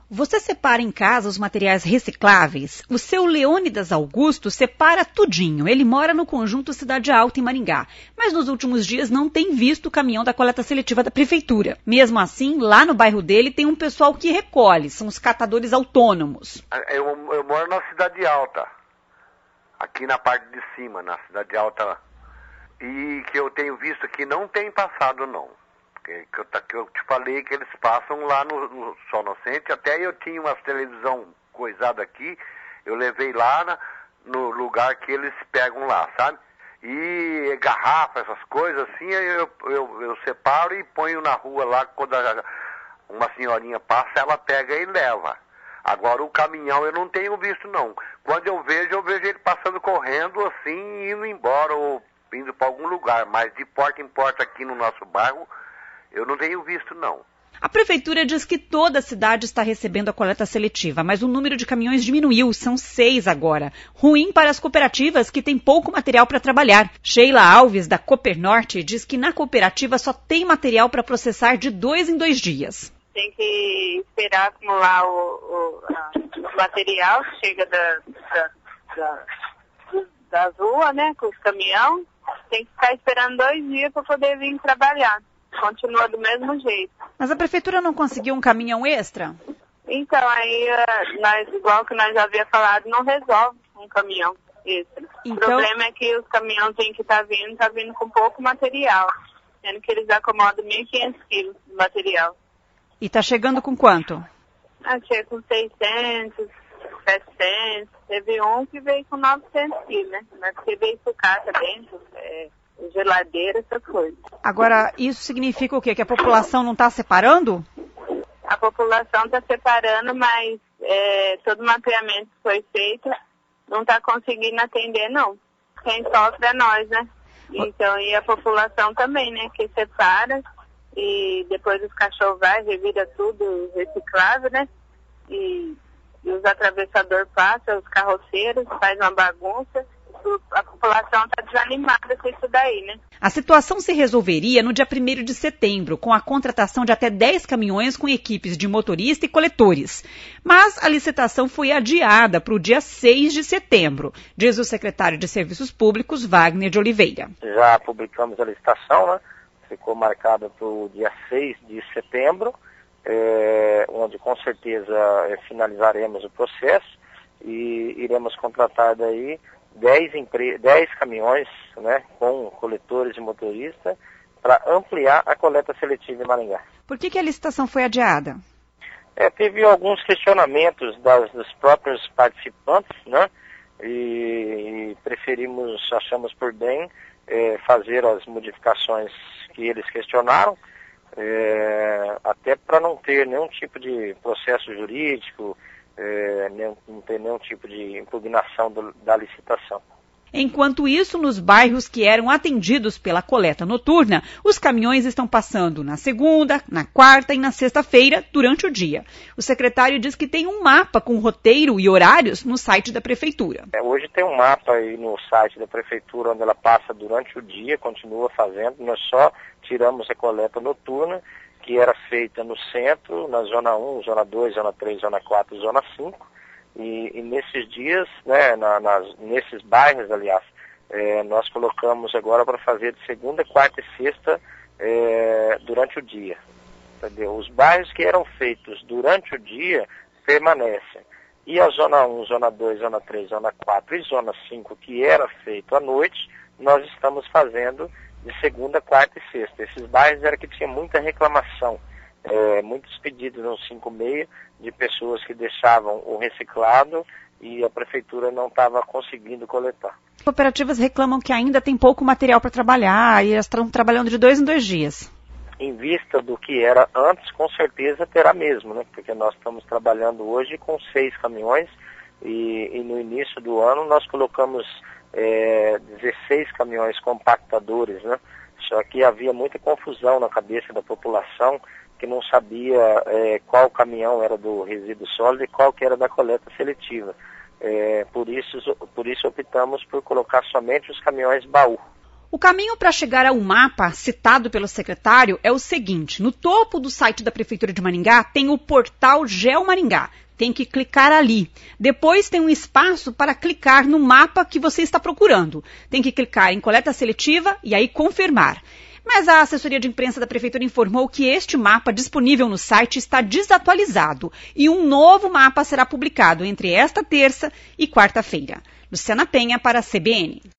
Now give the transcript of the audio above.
Você separa em casa os materiais recicláveis? O seu Leônidas Augusto separa tudinho. Ele mora no conjunto Cidade Alta, em Maringá. Mas nos últimos dias não tem visto o caminhão da coleta seletiva da prefeitura. Mesmo assim, lá no bairro dele tem um pessoal que recolhe. São os catadores autônomos. Eu moro na Cidade Alta. Aqui na parte de cima, na Cidade Alta. E que eu tenho visto que não tem passado, não. Que eu te falei que eles passam lá no Sol Nascente. Até eu tinha uma televisão coisada aqui, eu levei lá no lugar que eles pegam lá, sabe? E garrafa, essas coisas assim, eu separo e ponho na rua lá. Quando uma senhorinha passa, ela pega e leva. Agora o caminhão eu não tenho visto, não. Quando eu vejo ele passando correndo assim, indo embora ou indo para algum lugar. Mas de porta em porta aqui no nosso bairro, eu não tenho visto, não. A prefeitura diz que toda a cidade está recebendo a coleta seletiva, mas o número de caminhões diminuiu, são 6 agora. Ruim para as cooperativas que têm pouco material para trabalhar. Sheila Alves, da Coopernorte, diz que na cooperativa só tem material para processar de 2 em 2 dias. Tem que esperar acumular o material que chega da rua, né, com os caminhões. Tem que ficar esperando 2 dias para poder vir trabalhar. Continua do mesmo jeito. Mas a prefeitura não conseguiu um caminhão extra? Então, aí, igual que nós já havia falado, não resolve um caminhão extra. Então... O problema é que os caminhões que tá vindo com pouco material. Sendo que eles acomodam 1.500 quilos de material. E tá chegando com quanto? Chega com 600, 700. Teve um que veio com 900 quilos, né? Mas porque veio sucata dentro, geladeira, essas coisas. Agora, isso significa o quê? Que a população não está separando? A população está separando, mas todo o mapeamento que foi feito não está conseguindo atender, não. Quem sofre é nós, né? Então, e a população também, né? Que separa e depois os cachorros revira tudo reciclável, né? E os atravessadores passam, os carroceiros, faz uma bagunça. A população está desanimada com isso daí, né? A situação se resolveria no dia 1º de setembro, com a contratação de até 10 caminhões com equipes de motorista e coletores. Mas a licitação foi adiada para o dia 6 de setembro, diz o secretário de Serviços Públicos, Wagner de Oliveira. Já publicamos a licitação, né? Ficou marcada para o dia 6 de setembro, onde com certeza finalizaremos o processo e iremos contratar daí 10 caminhões, né, com coletores e motoristas para ampliar a coleta seletiva em Maringá. Por que a licitação foi adiada? Teve alguns questionamentos dos próprios participantes, né, e achamos por bem fazer as modificações que eles questionaram, até para não ter nenhum tipo de processo jurídico, não ter nenhum tipo de impugnação da licitação. Enquanto isso, nos bairros que eram atendidos pela coleta noturna, os caminhões estão passando na segunda, na quarta e na sexta-feira, durante o dia. O secretário diz que tem um mapa com roteiro e horários no site da prefeitura. Hoje tem um mapa aí no site da prefeitura onde ela passa durante o dia, continua fazendo. Nós só tiramos a coleta noturna, que era feita no centro, na zona 1, zona 2, zona 3, zona 4, zona 5. E nesses dias, né, nesses bairros, aliás, nós colocamos agora para fazer de segunda, quarta e sexta durante o dia. Entendeu? Os bairros que eram feitos durante o dia permanecem. E a zona 1, zona 2, zona 3, zona 4 e zona 5, que era feito à noite, nós estamos fazendo de segunda, quarta e sexta. Esses bairros era que tinha muita reclamação, muitos pedidos no 56 de pessoas que deixavam o reciclado e a prefeitura não estava conseguindo coletar. Cooperativas reclamam que ainda tem pouco material para trabalhar e elas estão trabalhando de 2 em 2 dias. Em vista do que era antes, com certeza terá mesmo, né? Porque nós estamos trabalhando hoje com 6 caminhões e no início do ano nós colocamos 16 caminhões compactadores, né? Só que havia muita confusão na cabeça da população, que não sabia qual caminhão era do resíduo sólido e qual que era da coleta seletiva. Por isso optamos por colocar somente os caminhões baú. O caminho para chegar ao mapa citado pelo secretário é o seguinte: no topo do site da Prefeitura de Maringá tem o portal GeoMaringá. Tem que clicar ali. Depois tem um espaço para clicar no mapa que você está procurando. Tem que clicar em coleta seletiva e aí confirmar. Mas a assessoria de imprensa da Prefeitura informou que este mapa disponível no site está desatualizado e um novo mapa será publicado entre esta terça e quarta-feira. Luciana Penha para a CBN.